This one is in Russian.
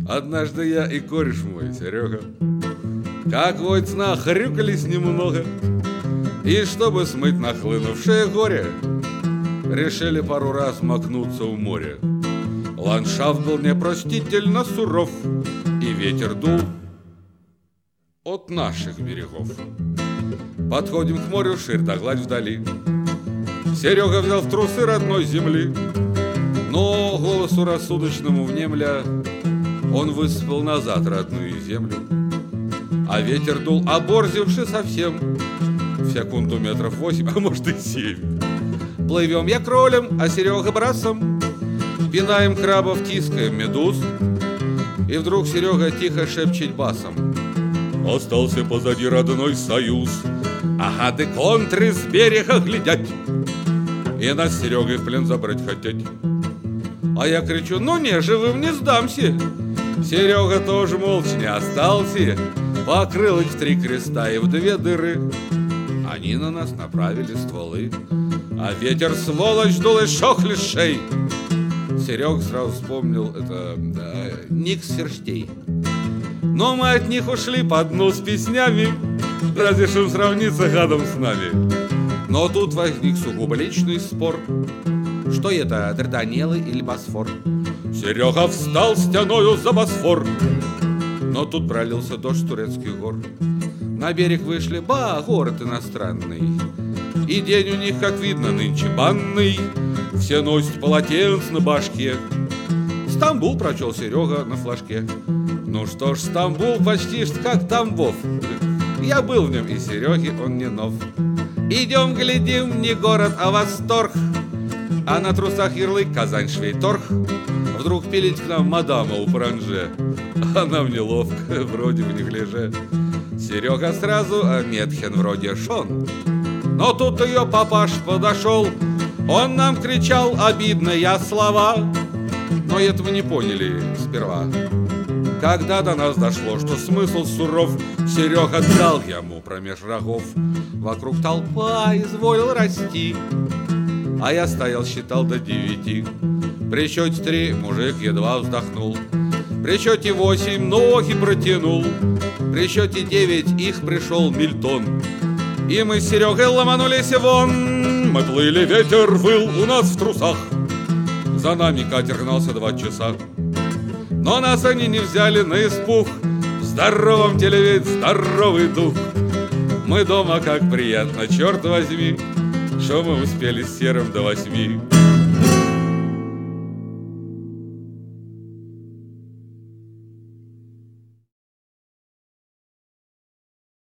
Однажды я и кореш мой, Серега, как войцна хрюкались немного, и чтобы смыть нахлынувшее горе, решили пару раз макнуться в море. Ландшафт был непростительно суров, и ветер дул от наших берегов. Подходим к морю, ширь да гладь вдали. Серега взял в трусы родной земли, но голосу рассудочному внемля он высыпал назад родную землю. А ветер дул, оборзевший совсем, в секунду метров 8, а может и 7. Плывем я кролем, а Серега брасом, пинаем крабов, тискаем медуз. И вдруг Серега тихо шепчет басом: остался позади родной союз, а гады контры с берега глядят и нас с Серегой в плен забрать хотят. А я кричу: ну не, живым не сдамся. Серега тоже молча не остался, покрыл их в 3 креста и в 2 дыры. Они на нас направили стволы, а ветер, сволочь, дул из шохлишей. Серега сразу вспомнил, это Никс Ферштей. Но мы от них ушли по дну с песнями, разве ж им сравниться гадом с нами. Но тут возник сугубо личный спор, что это, Дарданеллы или Босфор. Серега встал стеною за Босфор, но тут пролился дождь турецких гор. На берег вышли, город иностранный, и день у них, как видно, нынче банный. Все носят полотенце на башке. Стамбул прочел Серега на флажке. Ну что ж, Стамбул почти ж как Тамбов. Я был в нем, и Сереге он не нов. Идем, глядим, не город, а восторг, а на трусах ярлык Казань Швейторг. Вдруг пилить к нам мадама у паранже, а нам неловко, вроде в неглиже. Серега сразу, а Метхен вроде шон. Но тут ее папаш подошел, он нам кричал обидные слова, но этого не поняли сперва. Когда до нас дошло, что смысл суров, Серега дал ему промеж рогов. Вокруг толпа изволил расти, а я стоял, считал до 9. При счете 3 мужик едва вздохнул, при счете 8 ноги протянул, при счете 9 их пришел Мильтон. И мы с Серегой ломанулись вон. Мы плыли, ветер выл у нас в трусах, за нами катер гнался 2 часа. Но нас они не взяли на испуг, в здоровом теле ведь здоровый дух. Мы дома, как приятно, черт возьми, что мы успели с Серым до 8.